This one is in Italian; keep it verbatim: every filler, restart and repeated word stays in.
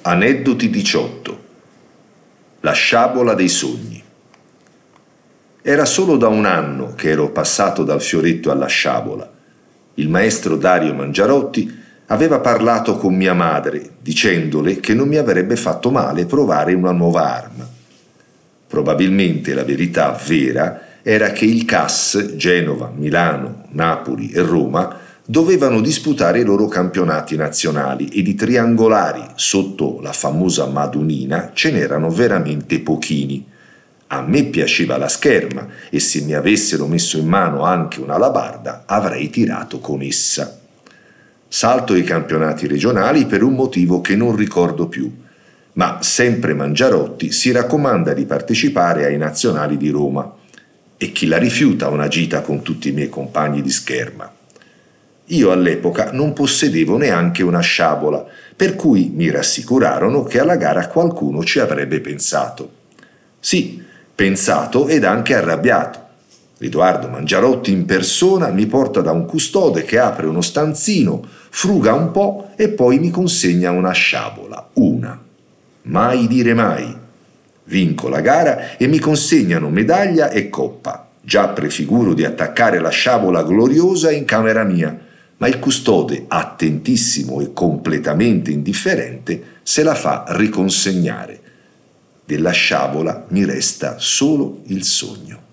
Aneddoti diciotto. La sciabola dei sogni. Era solo da un anno che ero passato dal fioretto alla sciabola. Il maestro Dario Mangiarotti aveva parlato con mia madre, dicendole che non mi avrebbe fatto male provare una nuova arma. Probabilmente la verità vera era che il C A S, Genova, Milano, Napoli e Roma dovevano disputare i loro campionati nazionali e di triangolari sotto la famosa Madunina ce n'erano veramente pochini. A me piaceva la scherma e se mi avessero messo in mano anche una alabarda avrei tirato con essa. Salto i campionati regionali per un motivo che non ricordo più, ma sempre Mangiarotti si raccomanda di partecipare ai nazionali di Roma. E chi la rifiuta una gita con tutti i miei compagni di scherma? Io all'epoca non possedevo neanche una sciabola, per cui mi rassicurarono che alla gara qualcuno ci avrebbe pensato. Sì, pensato ed anche arrabbiato. Edoardo Mangiarotti in persona mi porta da un custode che apre uno stanzino, fruga un po' e poi mi consegna una sciabola, una. Mai dire mai. Vinco la gara e mi consegnano medaglia e coppa. Già prefiguro di attaccare la sciabola gloriosa in camera mia, ma il custode, attentissimo e completamente indifferente, se la fa riconsegnare. Della sciabola mi resta solo il sogno.